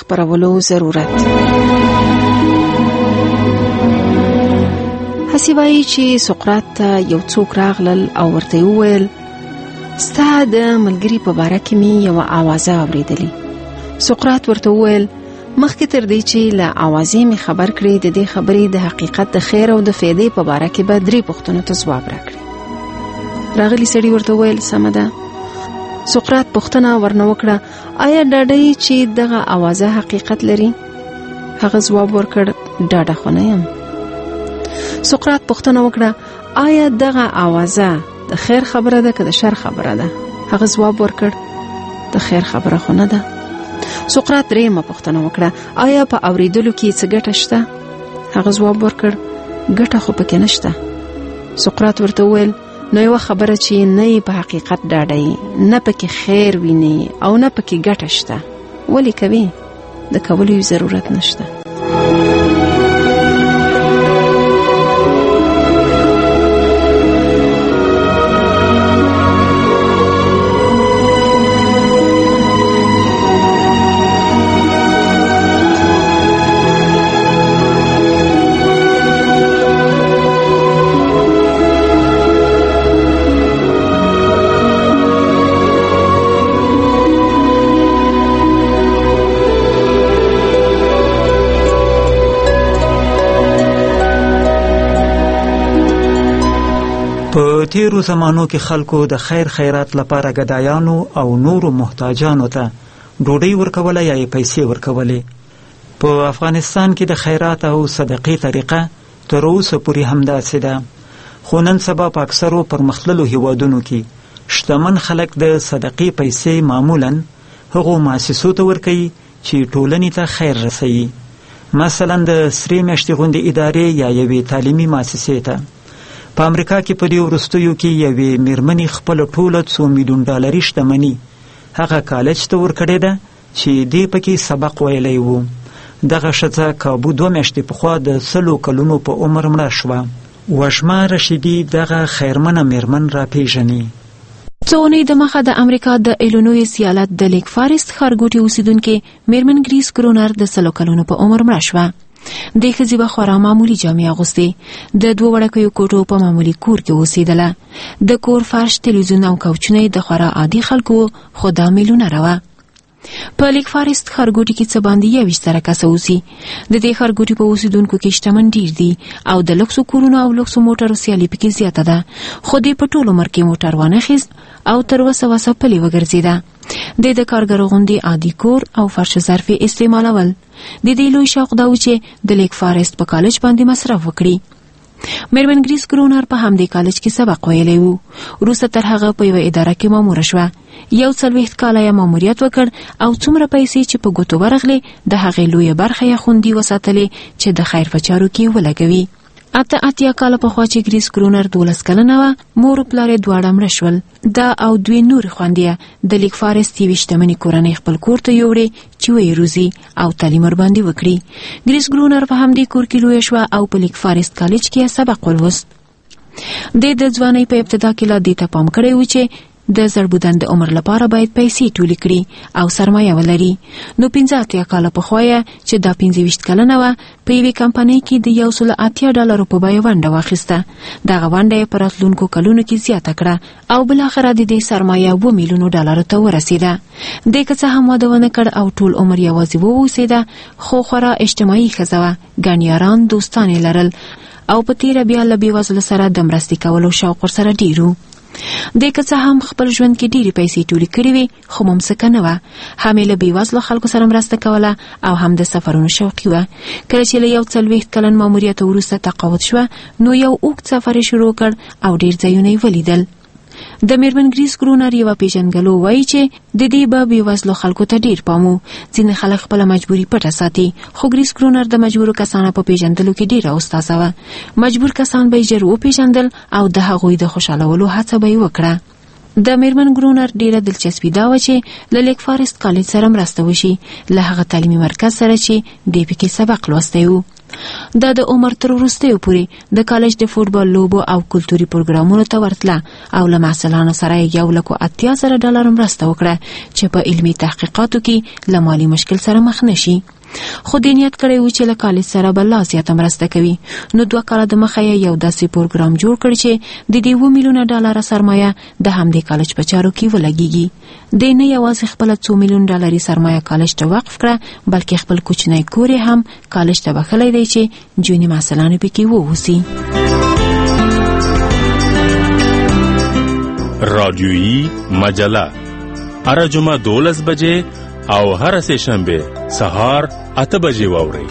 خپرولو ضرورت. هسې وایي چې سقراط ته یو څوک راغلل او ورته وویل ستا د ملګري په باره کې مې یوه آوازه اورېدلې. سقراط ورته وویل مخکې تر دې چې له آوازې مې خبر کړې د دې خبرې د حقیقت د خیر او د فایدې په باره کې به 3 پوښتنو ته ځواب راکړي. راغلی سړي ورته وویل سمه ده. سقراط پوښتنه ورنه وکړه آیا ډاډه چې دغه آوازه حقیقت لري؟ هغه ځواب ورکړ ډاډه خو نه یم. سقراط پوښتنه وکړه آیا دغه آوازه د خیر خبره ده که د شر خبره ده؟ هغه ځواب ورکړ د خیر خبره خو نه ده. سقراط درېیمه پوښتنه وکړه آیا په اورېدلو کې څه ګټه شته؟ هغه ځواب ورکړ ګټه خو پکې نشته. سقراط ورته وویل نو یوه خبره چې نه یې په حقیقت ډاډه نه پکې خیر ویني او نه پکې ګټه شته ولې کوي؟ د کولو یې ضرورت نشته. په تیرو زمانو کې خلکو د خیر خیرات لپاره ګدایانو او نورو محتاجانو ته ډوډۍ ورکوله یا پیسې ورکولې. په افغانستان کې د خیرات او صدقې طریقه تر اوسه پورې همداسې ده، خو نن سبا په اکثرو پرمختللو هیوادونو کې شتمن خلک د صدقې پیسې معمولاً هغو مؤسسو ته ورکوي چې ټولنې ته خیر رسوي، مثلا د سرې میاشتې غوندې ادارې یا یوې تعلیمي مؤسسې ته. په امریکا کې په دې وروستیو کې یوې میرمنې خپله ټوله $2 میلیون شتمني هغه کالج ته ورکړې ده چې دې پکې سبق ویلی و. دغه ښځه کابو 2 میاشتې پخوا د 100 کلونو په عمر مړه شوه. وشمه رشیدي دغه خیرمنه میرمن راپېژني. څو اونۍ دمخه د امریکا د ایلینویس ایالت د لیک فارست ښارګوټي اوسیدونکې میرمن ګریس کرونر د 100 کلونو په عمر مړه شوه. د ښځې به خورا معمولي جامې اغوستې، د 2 وړکیو کوټو په معمولي کور کې اوسېدله. د کور فرش، تلویزیون او کوچونه د خورا عادي خلکو خو دا میلیونره وه. په لیک فارست ښارګوټي کې څه باندې 21 زره کسه اوسي. د دې ښارګوټي په اوسیدونکو کې شتمن ډیر دي او د لوکسو کورونو او لوکسو موټرو سیالي پکې زیاته ده، خو دې په ټول عمر کې موټر وانخیست او تر وسه پلي وګرځېده. د کارګرو غوندې عادي کور او فرش ظرفي استعمالول. د دې لوی شوق دا و چې د لیک فارست په کالج باندې مصرف وکړي. میرمن ګریس کرونر په همدې کالج کې سبق ویلی و. وروسته تر هغه په یوه اداره کې ماموره شوه. 40 کاله یې ماموریت وکړ او څومره پیسې چې په ګوتو ورغلې د هغې لویه برخه یې خوندي وساتلې چې د خیر په چارو کې ولګوي. 88 کاله پخوا چې ګریس کرونر 12 کلنه وه، مور او پلار یې دواړه مړه شول. دا او 2 نورې خویندې د لیک فارست یوې شتمنې کورنۍ خپل کور ته یوړې چې ویې روزي او تعلیم ورباندې وکړي. ګریس کرونر په همدې کور کې لویه شوه او په لیک فارست کالج کې سبق ولوست. د ځوانۍ په ابتدا کې لا دې ته پام کړی و چې د زړبودن د عمر لپاره باید پیسې ټولې کړي او سرمایه ولري. نو 85 کاله پخوا یې چې دا 25 کلنه وه، په یوې کمپنۍ کې د $180 په بیه ونډه واخیسته. دغه ونډه یې په راتلونکو کلونو کې زیاته کړه او بالاخره د دې سرمایه $2 میلیون ته ورسېده. دې که څه هم واده ونه کړ او ټول عمر یوازې واوسېده، خو خورا اجتماعي ښځه وه. ګڼ یاران دوستان یې لرل او په تېره بیا له بېوزلو سره د مرستې کولو شوق ورسره ډېر و. دې که څه هم خپل ژوند کې ډېرې پیسې ټولې کړې وې، خو ممسکه نه وه. هم یې له بېوزلو خلکو سره مرسته کوله او هم د سفرونو شوقي وه. کله چې له 40 کلن ماموریت وروسته تقاعد شوه، نو یو اوږد سفر یې شروع کړ او ډېر ځایونه یې ولیدل. د میرمن ګریس کرونر یوه پیژنګلو وایي چې د دې به بېوزلو خلکو ته ډېر پام و. ځینې خلک خپله مجبوري پټه ساتي، خو ګریس کرونر د مجبورو کسانو په پیژندلو کې ډېره استاده وه. مجبور کسان به یې ژر وپیژندل او د هغوی د خوشحالولو هڅه به یې وکړه. د میرمن ګرونر ډیره دلچسپي دا و چې له لیک فارست کالج سره مرسته وشي له هغه تعلیمي مرکز سره چې دی پکې سبق لوستی و. دا د عمر تر وروستیو پورې د کالج د فوټبال لوبو او کلتوري پروګرامونو ته ورتله او له محصلانو سره $180,000 مرسته وکړه چې په علمي تحقیقاتو کې له مالي مشکل سره مخ نشي. خو دې نیت کړی و چې له کالج سره به لا زیاته مرسته کوي. نو 2 کاله د مخه یو داسې پروګرام جوړ کړ چې د $2 میلیونه سرمایه د همدې کالج په چارو کې ولګیږي. دې نه یوازې خپل $2 میلیون سرمایه کالج ته وقف کړه بلکې خپل کوچنی کور هم کالج ته بخلی دی چې جونی محصلانو پکې ووسی. رادیویی مجله هر جمعه 12 بجې او هر سه شنبه سهار 8 بجې واورئ.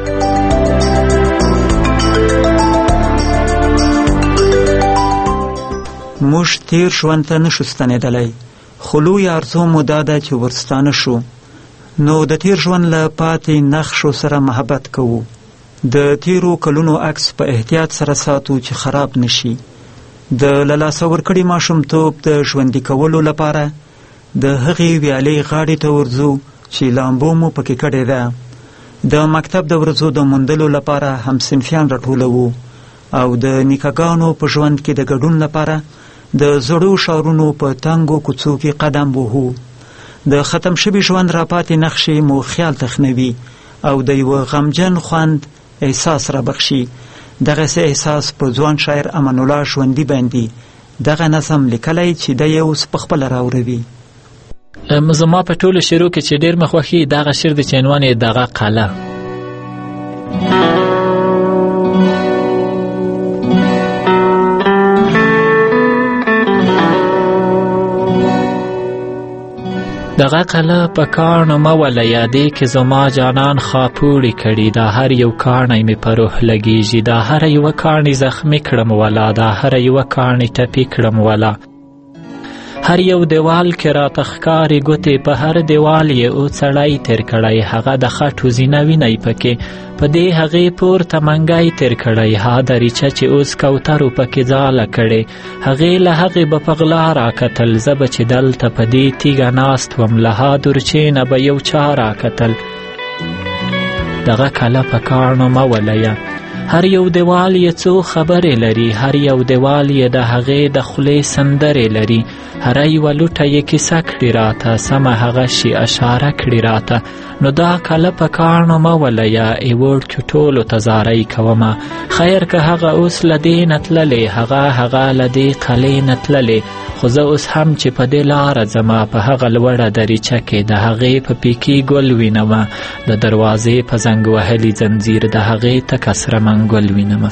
موږ تیر ژوند ته نشو ستنېدلی خو لوی ارزو مو دا ده چې ورستانه شو. نو د تیر ژوند له پاتې نقشو سره محبت کوو. د تیرو کلونو عکس په احتیاط سره ساتو چې خراب نشي. د له لاسه ورکړي ماشومتوب د ژوندي کولو لپاره د هغې ویالې غاړې ته ورځو چې لامبو مو پکې کړې ده. د مکتب د ورځو د موندلو لپاره همصنفیان راټولوو او د نیکهګانو په ژوند کې د ګډون لپاره د زړو ښارونو په تنګو کوڅو کې قدم وهو. د ختم شوي ژوند راپاتې نقشې مو خیال تخنوي او د یوه غمجن خوند احساس را بخشي. دغسې احساس په ځوان شاعر امان الله ژوندي باندې دغه نظم لیکلی چې دی یې اوس پخپله راوروي. زما په ټولو شعرو کې چې ډېر مې خوښي دغه شعر د چې عنوان یې دغه قله. دغه قله په کاڼو مه وله یادې کې زما جانان خاپوړې کړي. دا هر یو کاڼی مې په روح لګېږي. دا هر یوه کاڼي زخمي کړم ولا دا هر یوه کاڼي ټپي کړم ولا. هر یو دیوال کې راته ښکاري ګوتې په هر دیوال یې او څړی تیر کړی. هغه د خټو زینه وینی پکې په دې هغې پورته منګی تیر کړی. ها دریچه چې اوس کوترو پکې ځاله کړې هغې له هغې به په غلا راکتل. زه به چې دلته په دې تیږه ناست وم له ها دورچې نه به یو چا راکتل. دغه کله په کاڼو مه ولایه. هر یو دیوال یې څو خبرې لري. هر یو دیوال یې د هغې د خولې سندرې لري. هر یوه لوټه یې کیسه کړي راته سمه هغه شي اشاره کړي راته. نو دا کله په کاڼو مه ولایه ای وړکیو ټولو ته زاری کومه. خیر که هغه اوس له دې نه تللې هغه له دې قلې نه تللې. خو زه اوس هم چې په دې لاره ځمه په هغه لوړه دریچه کې د هغې په پیکي ګل وینمه. د دروازې په زنګ وهلي زنځیر د هغې تکه سره منګل وینمه.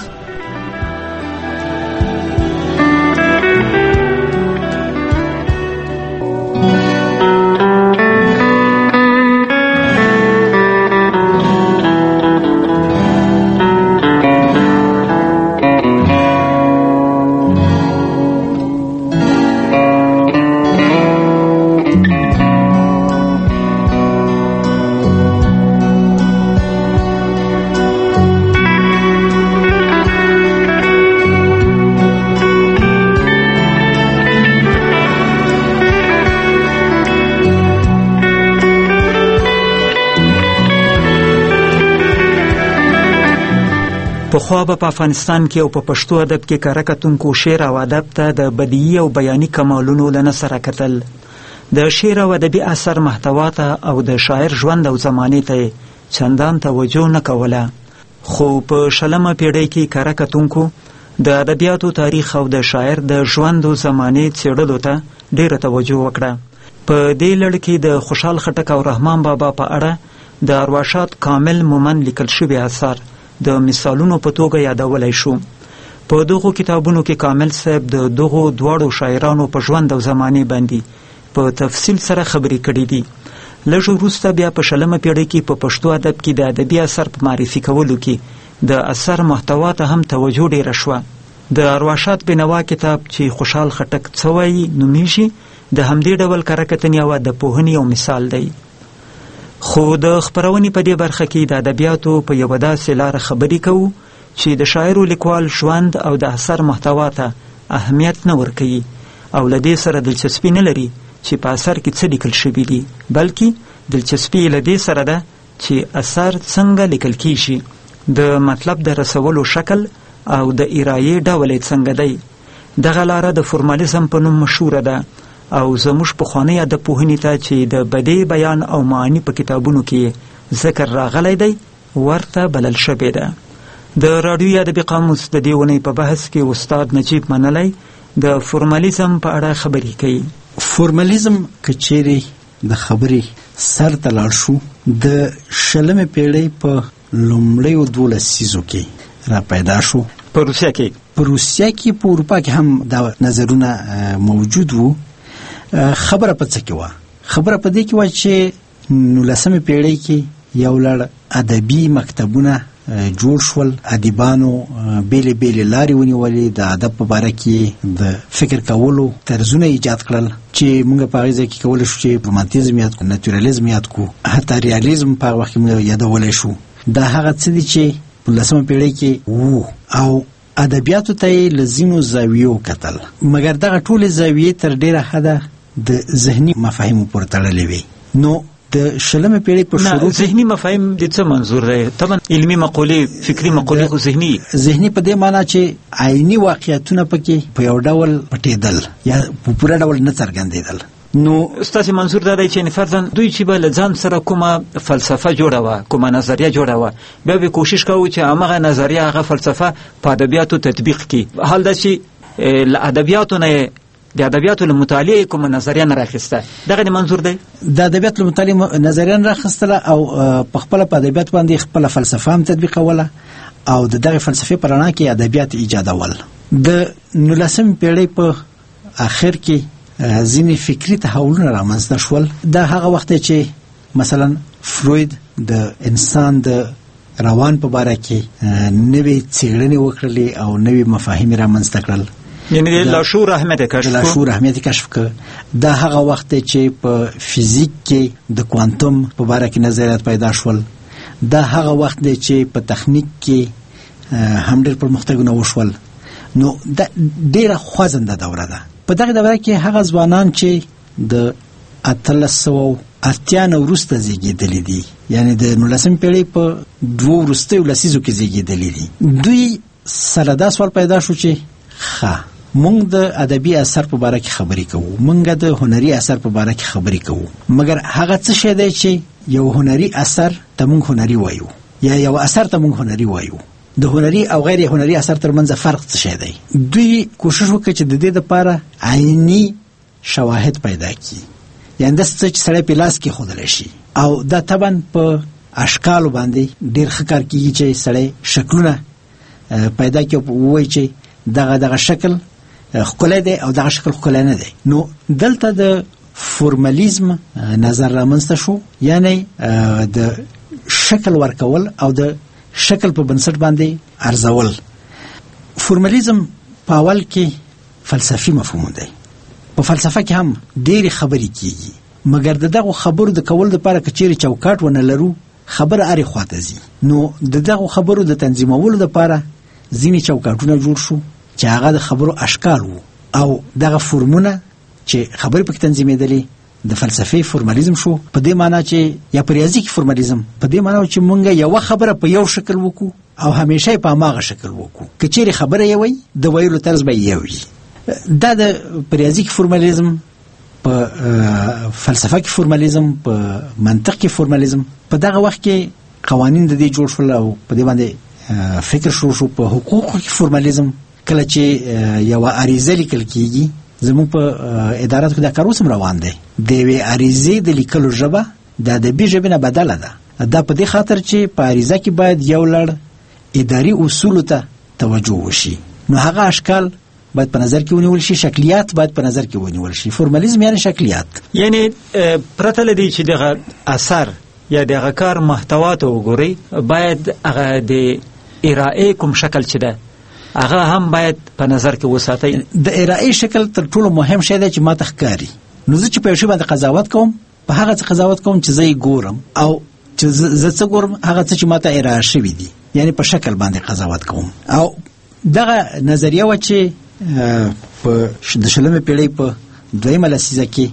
پخوا به په افغانستان کې او په پښتو ادب کې کره کتونکو شعر او ادب ته د بدیعي او بیاني کمالونو له نه سره کتل. د شعر او ادبي اثر محتوا ته او د شاعر ژوند او زمانې ته چندان توجه نه کوله. خو په 20مه پیړۍ کې کره کتونکو د ادبیاتو تاریخ او د شاعر د ژوند او زمانې څېړلو ته ډېره توجه وکړه. په دې لړ کې د خوشحال خټک او رحمان بابا په اړه د ارواښاد کامل مومن لیکل شوي اثار د مثالونو په توګه یادولی شو. په دغو کتابونو کې کامل صاحب د دغو دواړو شاعرانو په ژوند او زمانې باندې په تفصیل سره خبرې کړي دي. لږ وروسته بیا په 20مه پیړۍ کې په پښتو ادب کې د ادبي اثر په معرفي کولو کې د اثر محتوا ته هم توجه ډېره شوه. د ارواښاد بینوا کتاب چې خوشحال خټک څه وایي نومیږي د همدې ډول کره کتنې او د پوهنې یو مثال دی. خو د خپرونې په دې برخه کې د ادبیاتو په یوه داسې لاره خبرې کوو چې د شاعر او لیکوال ژوند او د اثر محتوا ته اهمیت نه ورکوي او له دې سره دلچسپي نه لري چې په اثر کې څه لیکل شوي دي، بلکې دلچسپي له دې سره ده چې اثر څنګه لیکل کیږي، د مطلب د رسولو شکل او د ارایې ډول یې څنګه دی. دغه لاره د فورمالیزم په نوم مشهوره ده او زموږ پخوانۍ ادب پوهنې ته چې د بدیع بیان او معانی په کتابونو کې ذکر راغلی دی ورته بلل شوې ده. د راډیوي ادبي قاموس د دې ونې په بحث کې استاد نجیب منلی د فورمالیزم په اړه خبرې کوي. فورمالیزم که چیرې د خبرې سر ته لاړ شو، د 20مې پیړۍ په لومړیو 12 لسیزو کې را پیدا شو. په روسیه کې په اروپا کې هم دا نظرونه موجود وو. خبره په څه کې وه؟ خبره په دې کې وه چې 19مې پیړۍ کې یو لړ ادبي مکتبونه جوړ شول، ادیبانو بیلې بیلې لارې ونیولې، د ادب په باره کې د فکر کولو طرزونه ایجاد کړل چې موږ په هغې ځای کې کولی شو چې رومانتیزم یاد کړو، ناتورالیزم یاد کړو، حتی ریالیزم په هغه وخت کې موږ یادولی شو. دا هغه څه دي چې په 19مه پیړۍ کې وو او ادبیاتو ته یې له ځینو زاویو کتل، مګر دغه ټولې زاویې تر ډېره حده د ذهني مفاهیمو پورې تړلې وې. نو د 20مې پیړۍ په شروع ذهني مفاهیم د څه منظور دی؟ طبعا علمي مقولې، فکري مقولې خو ذهني په دې معنی چې عیني واقعیتونه پکې په یو ډول پټېدل یا په پوره ډول نه څرګندېدل. نو ستاسو منظور دا دی چې فرضاً دوی چې به له ځان سره کومه فلسفه جوړه وه، کومه نظریه جوړه وه، بیا به کوشش کوو چې همغه نظریه، هغه فلسفه په ادبیاتو تطبیق کړي. حال دا چې له ادبیاتو نه د ادبیاتو له مطالعې کومه نظریه نه راخیسته، دغه منظور دی؟ د ادبیاتو له مطالعې نظریه نه راخیستله او په خپله په ادبیات باندې خپله فلسفه هم تطبیقوله او د دغې فلسفې په رڼا کې ادبیات ایجادول. د 19مې پیړۍ په آخر کې ځینې فکري تحولونه رامنځته شول. دا هغه وخت چې مثلا فروید د انسان د روان په باره کې نوې څېړنې وکړلې او نوې مفاهیم رامنځته کړل، یعنی لاشعور اهمیت کشف کړ. دا هغه وخت چې په فزیک کې د کوانتم په باره کې نظریات پیدا شول. دا هغه وخت چې په تخنیک کې هم ډېر پرمختګونه وشول. نو دا ډېره خوځنده دوره ده. په دغه دوره کې هغه ځوانان چې د 1880 نه وروسته زیږېدلي دي، یعنی د 19مې پیړۍ په 2 وروستیو لسیزو کې زیږېدلي دي، دوی سره دا سوال پیدا شو چې مونږ د ادبي اثر په باره کې خبرې کوو، مونږ د هنري اثر په باره کې خبرې کوو، مګر هغه څه شی دی چې یو هنري اثر ته مونږ هنري وایو یا یو اثر ته مونږ هنري وایو؟ د هنري او غیر هنري اثر ترمنځ فرق څه شی دی؟ دوی کوشش وکړي چې د دې لپاره عیني شواهد پیدا کړي، یعنې داسې څه چې سړی په لاس کې ښودلی شي. او دا طبعا په اشکالو باندې ډېر ښه کار کېږي چې سړی شکلونه پیدا کړي او ووایي چې دغه شکل ښکلی دی او دغه شکل ښکلی نه دی. نو دلته د فورمالیزم نظر رامنځته شو، یعنی د شکل ورکول او د شکل په بنسټ باندې ارزول. فورمالیزم په اول کې فلسفي مفهوم دی. په فلسفه کې هم ډېرې خبرې کېږي، مګر د دغو خبرو د کولو دپاره که چیرې چوکاټ ونه لرو، خبره هرې خواته ځي. نو د دغو خبرو د تنظیمولو دپاره ځینې چوکاټونه جوړ شو چې هغه د خبرو اشکال وو، او دغه فورمونه چې خبرې پکې تنظیمېدلې د فلسفې فورمالیزم شو. په دې معنی چې یا په ریاضي کې فورمالیزم په دې معنی چې مونږ یوه خبره په یو شکل وکړو او همیشه په هماغه شکل وکړو، که چیرې خبره یې وي د ویلو طرز به یو وي. دا د په ریاضي کې فورمالیزم، په فلسفه کې فورمالیزم، په منطق کې فورمالیزم. په دغه وخت کې قوانین د دې جوړ شول او په دې باندې فکر شروع شو. په حقوقو کې فورمالیزم، کله چې یوه عریضه لیکل کېږي، زموږ په اداراتو کې دا کار اوس هم روان دی، د یوې عریضې د لیکلو ژبه د ادبي ژبې نه بدله ده. دا په دې خاطر چې په عریضه کې باید یو لړ اداري اصولو ته توجه وشي. نو هغه اشکال باید په نظر کې ونیول شي، شکلیات باید په نظر کې ونیول شي. فورمالیزم یعنی شکلیات، یعنی پرته له دې چې دغه اثر یا دغه کار محتوا ته وګورئ، باید هغه د ارائې کوم شکل چې ده هغه هم باید په نظر کې وساتئ. د ارائې شکل تر ټولو مهم شی دی چې ما ته ښکاري. نو زه چې په یو شي باندې قضاوت کوم، په هغه څه قضاوت کوم چې زه یې ګورم، او چې زه څه ګورم هغه څه چې ما ته ارائه شوي دي، یعنی په شکل باندې قضاوت کوم. او دغه نظریه وه چې په د 20مې پیړۍ په دویمه لسیزه کې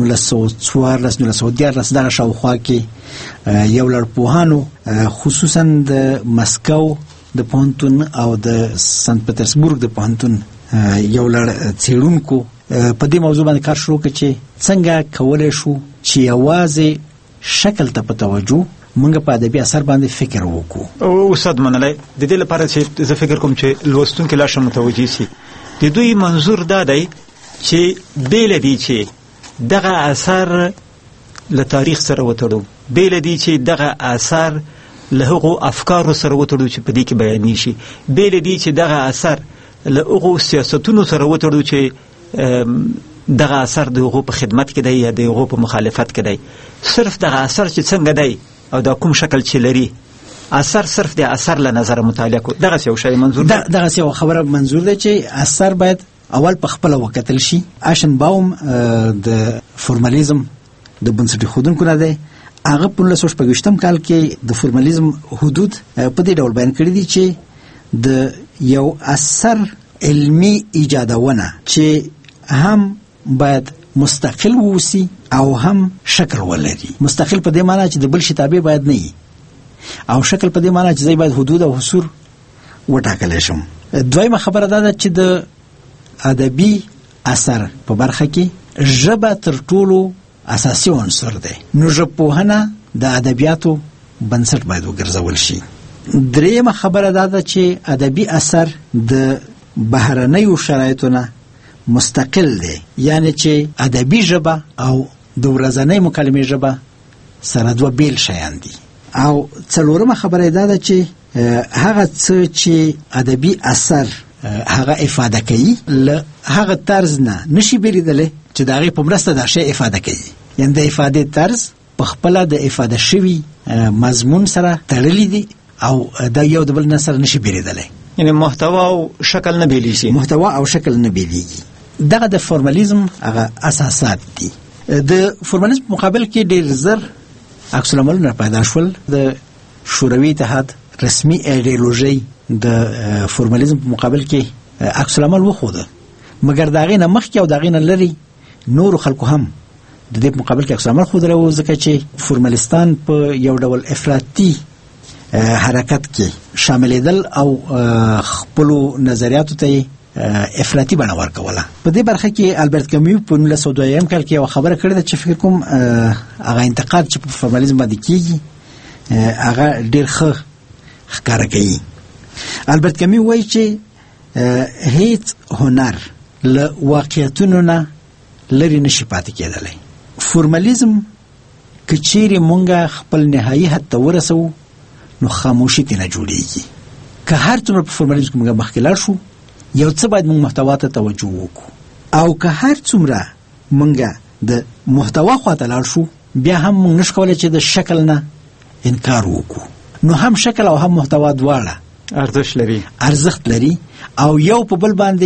1914 دغه شاوخوا کې یو لړپوهانو خصوصا د مسکو د پوهنتون او د سنت پټرزبورګ د پوهنتون یو لړ څېړونکو په دې موضوع باندې کار شروع کړ چې څنګه کولای شو چې یوازې شکل ته په توجه موږ په ادبي اثر باندې فکر وکړو. استاد منلای د دې لپاره چې زه فکر کوم چې لوستونکو لا شم متوجي شي د دوی منظور دا دی چې بیل دي چې دغه اثر له تاریخ سره وتړو، بیل دي چې دغه اثر له هغو افکارو سره وتړو چې په دې کې بیانې شي، بیل دي چې دغه اثر له هغو سیاستونو سره وتړو چې دغه اثر د هغو په خدمت کې دی یا د هغو په مخالفت کې دی. صرف دغه اثر چې څنګه دی او دا کوم شکل چې لري اثر صرف د اثر له نظر مطالعه کو دغه یو شی منظور دی. دغه یو خبره منظور دی چې اثر باید اول په خپل وکتل شي. اشنباوم د فورمالیزم د بنسټ خودونکو نه دی. هغه په 1925 کال کې د فورمالیزم حدود په دې ډول بیان کړی دي چې د یو اثر علمی ایجادونه چې هم باید مستقل ووسی او هم شکل ولري. مستقل په دې معنی چې د بل شي تابع باید نه وي، او شکل په دې معنی چې ځای باید حدود او حصور وټاکل شي. دویمه خبره دا ده چې د ادبي اثر په برخه کې ژبه تر ټولو اساسي عنصر دی. نو ژبپوهنه د ادبیاتو بنسټ باید وګرځول شي. دریمه خبره دا ده چې ادبي اثر د بهرنیو شرایطو نه مستقل دی، یعنی چې ادبي ژبه او د ورځنۍ مکالمې ژبه سره دوه بیل شیان دي. او څلورمه خبره دا ده چې هغه څه چې ادبي اثر هغه افاده کوي له هغه طرز نه نشي بیلیدلی چې د هغې په مرسته دا شی افاده کوي. یعنی د افادې طرز په خپله د افاده شوي مضمون سره تړلی دي او دا یو د بل نه سره نشي بیلیدلی. یعنی محتوا او شکل نه بیلیږي. محتوا او شکل نه بیلیږي. دغه د فورمالیزم هغه اساسات دي. د فورمالیزم مقابل کې ډېر زر عکس العملونه پیدا شول. د شوروي اتحاد رسمي ایډیولوژي د فورمالیزم په مقابل کې عکس العمل وښوده، مګر د هغې نه مخکې او د هغې نه لرې نورو خلکو هم د دې په مقابل کې عکس العمل ښودلی و، ځکه چې فورمالیستان په یو ډول افراطي حرکت کې شاملېدل او خپلو نظریاتو ته افراطي بڼه ورکوله. په دې برخه کې البرت کمیو په 1902 کال کې یو خبره کړې ده چې فکر کوم هغه انتقاد چې په فورمالیزم باندې کېږي هغه ډېر ښه ښکاره کوي. البرت کمیو وایي چې هیڅ هنر له واقعیتونو نه لرې نشي پاتې کېدلی. فورمالیزم که چیرې مونږه خپل نهایي حد ته ورسوو نو خاموشي ترې نه جوړېږي. که هر څومره په فورمالیزم کې مونږه مخکې لاړ شو یو څه باید مونږ محتوا ته توجه وکړو، او که هر څومره مونږه د محتوا خواته لاړ شو بیا هم مونږ نشو کولی چې د شکل نه انکار وکړو. نو هم شکل او هم محتوا دواړه ارزښت لري او یو په بل باندې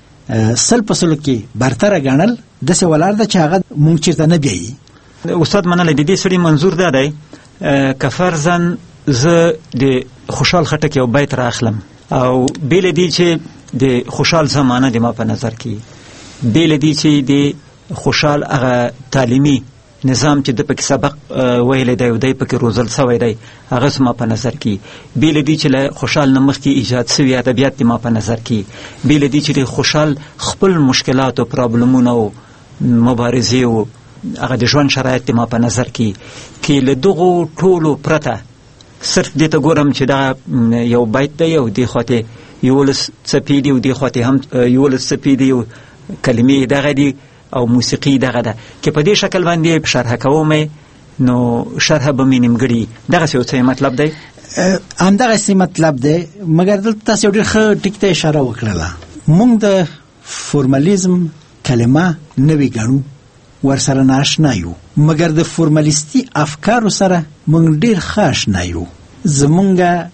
سل په سلو کې برتره ګڼل داسې ولاړ ده چې هغه مونږ چېرته نه بیایي. استاد منلی د دې سړي منظور دا دی که فرضاً زه د خوشحال خټک یو بیت را اخلم او بیل دی چې د خوشحال زمانه د ما په نظر کې، بیل دی چې د خوشحال هغه تعلیمي نظام چې د پکې سبق ویلی دی او دی پکې روزل سوی دی هغه زما په نظر کې، بیل دی چې له خوشحال نه مخکې ایجاد سوي ادبیات د ما په نظر کې، بیل دی چې د خوشحال خپل مشکلات او پرابلمونه او مبارزې او هغه د ژوند شرایط د ما په نظر کې کې له دغو ټولو پرته صرف دې ته ګورم چې دا یو بیت دی او دې خواته 11 څپې دي او دې خواته هم 11 څپې دي او کلمې دغه دي او موسیقي دغه ده، که په دې شکل باندې شرح کوم نو شرح به مې نیمګړي. دغسې یو څه مطلب دی. همدغسې مطلب دی، مګر دلته تاسو یو ډېر ښه ټکي ته اشاره وکړله. موږ د فورمالیزم کلمه نوې ګڼو، ورسره ناشنا یو، مګر د فورمالیستي افکارو سره موږ ډېر ښه اشنا یو. زموږ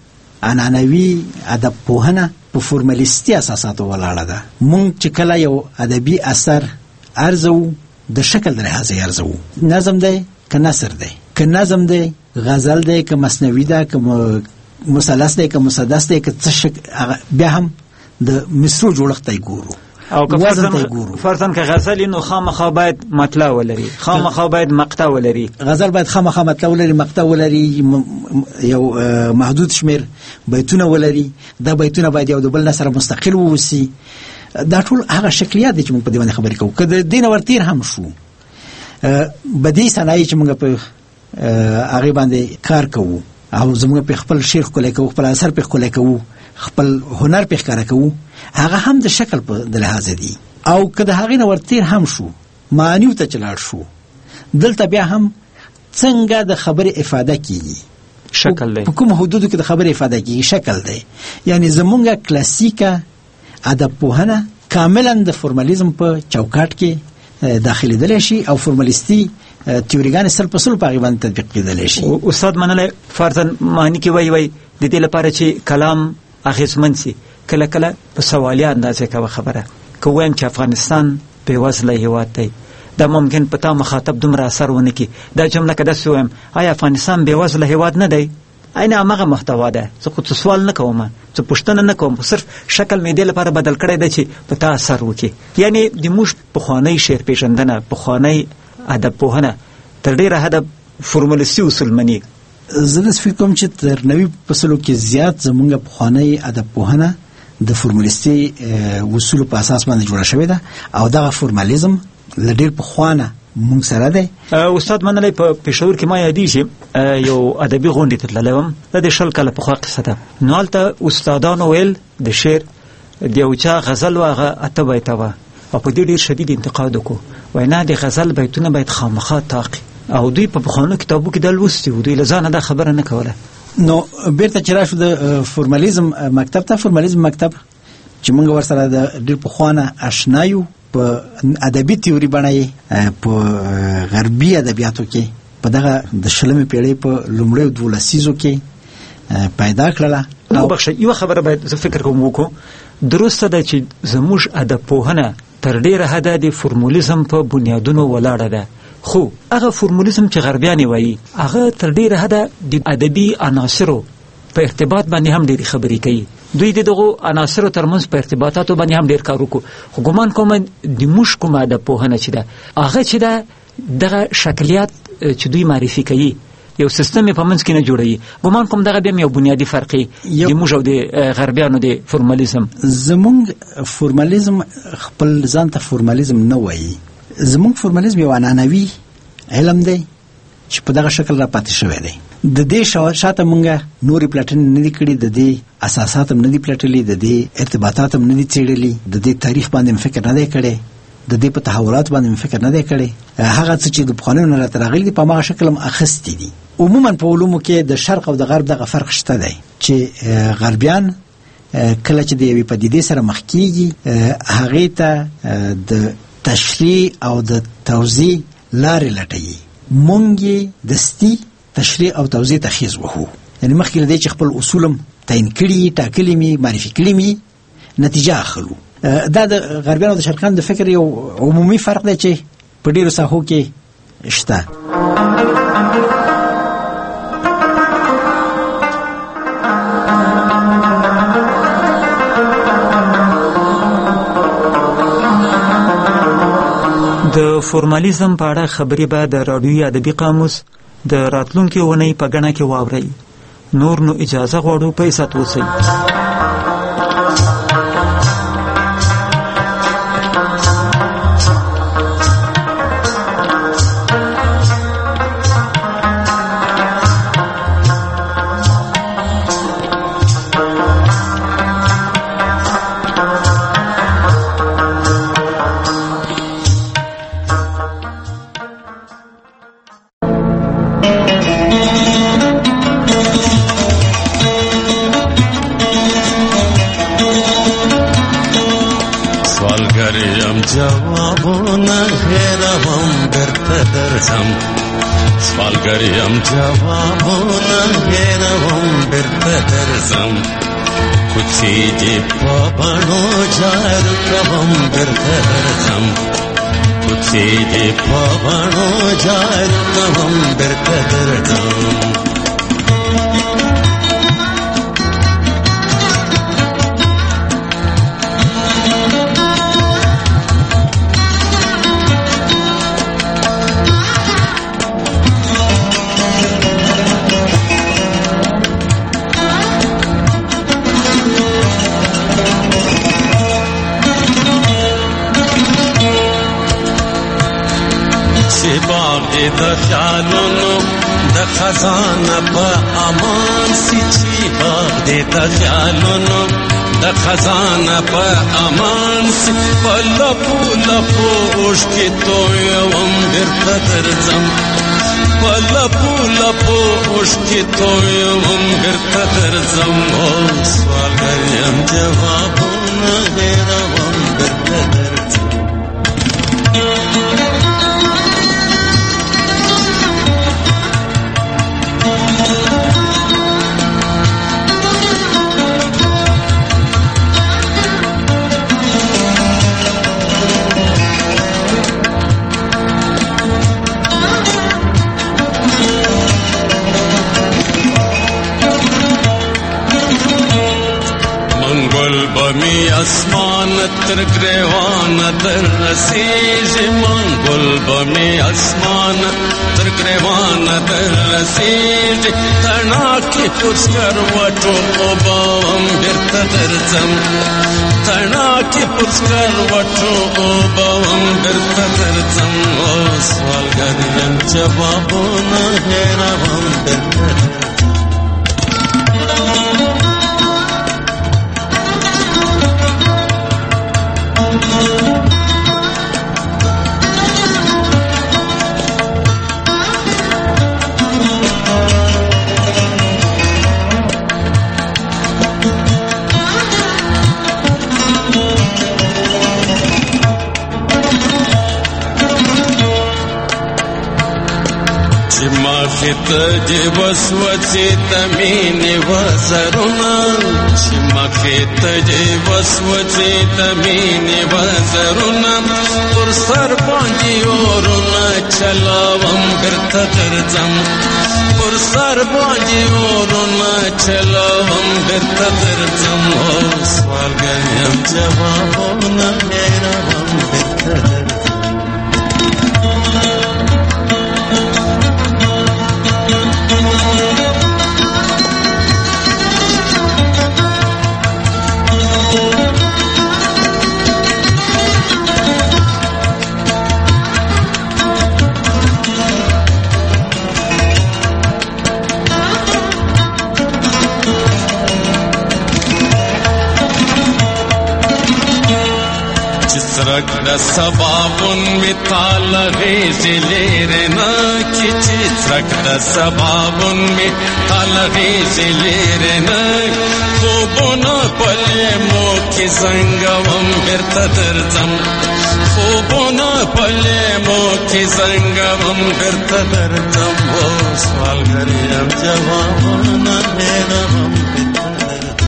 عنعنوي ادب پوهنه په فورمالیستي اساساتو ولاړه ده. موږ چې کله یو ادبي اثر ارزو د شکل د لحاظه ارزو، نظم دی که نثر دی، که نظم دی غزل دی که مثنوي ده که مثلث دی که مسدس دی که څه بیا هم د مصرو جوړښت ته ګورو. او که وزن ته ګورو. فرضاً که غزل نو خامخا باید مطلع ولري، خامخا باید مقطع ولري. غزل باید خامخا مطلع ولري، مقطع ولري، یو محدود شمیر بیتونه ولري. دا بیتونه باید یو د بل سره مستقل ووسی. دا ټول هغه شکلیات دي چې موږ په دې باندې خبرې کوو. که د دین ورتیر هم شو بدی صنایع چې موږ په هغه باندې کار کوو او زموږ په خپل شعر ښکلی کوو، خپل اثر په ښکلی کوو، خپل هنر په ښکاره کوو، هغه هم د شکل په د لحاظ دي. او که د هغې نه ورتیر هم شو معنیو ته چې لاړ شو، دلته بیا هم څنګه د خبرې افاده کیږي، شکل دی. په کوم حدودو کې د خبرې افاده کیږي، شکل دی. یعنی زمونږ کلاسیکه ادب پوهنه کاملا د فورمالیزم په چوکاټ کې داخلېدلی شي او فورمالیستي تیوریګانې سل په سل په هغې باندې تطبیق کېدلی شي. استاد منلی فرضاً معنی کې وایي د دې لپاره چې کلام اغېزمن سي کله کله په سوالي اندازې کوه خبره. که وایم چې افغانستان بېوزله هېواد دی، دا ممکن په تا مخاطب دومره اثر ونه کړي. دا جمله که داسې ووایم آیا افغانستان بېوزله هېواد نه دی، عین همغه محتوا ده. زه خو څه سوال نه کوم، څه پوښتنه نه کوم، صرف شکل مې دې لپاره بدل کړی دی چې په تا اثر وکړي. یعنی د موږ پخوانی شعر پېژندنه، پخوانی ادب پوهنه تر ډېره حده فورمالیستي اصول مني. زه داسې فکر کوم چې تر 90% کې زیات زمونږ پخوانی ادب پوهنه د فورمالیستي اصولو په اساس باندې جوړه شوې ده او دغه فورمالیزم له ډېر پخوانه مونږ سره دی. استاد منلی په پېښور کې ما یادېږي یو ادبي غونډې ته تللی وم، دا د 20 کاله پخوا قصه ده. نو هلته استادانو ویل د شعر د یو چا غزل و هغه 8 بیته وه او په دې ډېر شدید انتقاد وکړو. وایي نه، د غزل بیتونه باید خامخا طاقي، او دوی په پخوانو کتابو کې دا لوستي وو، دوی له ځانه دا خبره نه کوله. نو بیرته چې راشو د فورمالیزم مکتب ته، فورمالیزم مکتب چې موږ ورسره د ډېر پخوانه اشنا یو په ادبي تیوري بڼه په غربي ادبیاتو کې په دغه د 20مې پیړۍ په لومړیو 12 لسیزو کې پیدا کړله. نو بخښه یوه خبره باید زه فکر کوم وکړو، درسته ده چې زموږ ادب پوهنه تر ډېره حده د فورمالیزم په بنیادونو ولاړه ده، خو هغه فورمالیزم چې غربیانې وایي هغه تر ډېره حده د ادبي عناصرو په ارتباط باندې هم ډېرې خبرې کوي. دوی د دغو عناصرو ترمنځ په ارتباطاتو باندې هم ډېر کار وکړو. خو ګمان کوم د موږ کومه ادب پوهنه چې ده هغه چې ده دغه شکلیات چې دوی معرفي کوي یو سیستم په منځ کې نه جوړوي. ګمان کوم دغه بیا یو بنیادي فرق د موږ او د غربیانو د فورمالیزم. زمونږ فورمالیزم خپل ځان ته فورمالیزم نه وایي. زمونږ فورمالیزم یو عنعنوي علم دی چې په دغه شکل را پاتې شوی دی. د دې شاته مونږه نورې پلټنې نه دي کړي، د دې اساسات هم نه دي پلټلي، د دې ارتباطات هم نه دي څېړلي، د دې تاریخ باندې هم فکر نه دی کړی، د دې په تحولات باندې هم فکر نه دی کړی. هغه څه چې د پخوانیو نه راته راغلي دي په هماغه شکل هم اخیستي دي. عموما په علومو کې د شرق او د غرب دغه فرق شته دی چې غربیان کله چې د یوې پدیدې سره مخ کېږي هغې ته د تشریح او د توضیح لارې لټوي. مونږ یې دستي تشریح او توضیح ته خیز وهو، یعنی مخکې له دې چې خپل اصول هم تعین کړي، ټاکلي مي، معرفي کړي مي، نتیجه اخلو. دا د غربیانو او د شرقیانو د فکر یو عمومي فرق دی چې په ډېرو ساحو کې شته. د فورمالیزم په اړه خبرې به د راډیوي ادبي قاموس د راتلونکي اونۍ په ګڼه کې واورئ. نور نو اجازه غواړو، په عزت اوسئ. سوالگریم جوابونه هیروم برته درزم کوڅې دې په بڼو جارو کوم برته درځم کوڅې دې په بڼو جارو کوم برته درځم د خیالونو د خزانه په امان سي چې باغ دې د خیالونو د خزانه په امان سي په لپو لپو اوښکې تویوم بیرته درځم په لپو لپو اوښکې تویوم بیرته درځم سوالګر یم جوابونه هېروم بیرته درځم بمی اسمان تر گریوان در رسیږي منګل بمی اسمان تر گریوان در رسیږي تڼاکې پرسکر وټو اوبوم بیرته درځم تڼاکې پرسکر وټو اوبوم بیرته درځم سوالګر یم جوابونه هېروم بیرته تجي وسوسې تمینې وزرونه چې مخې تجي وسوسې تمینې وزرونه پر سر باندې اورونه چلاوم بیرته درځم پر سر باندې اورونه چلاوم بیرته درځم سوالګر یم جوابونه هېروم بیرته درځم سرک د سبابون می تالغی زلیرنا چی سرک د سبابون می تالغی زلیرنا خوبونا پلی مو کی زنگوم بیرته درځم خوبونا پلی مو کی زنگوم بیرته درځم سوالګر یم جوابونه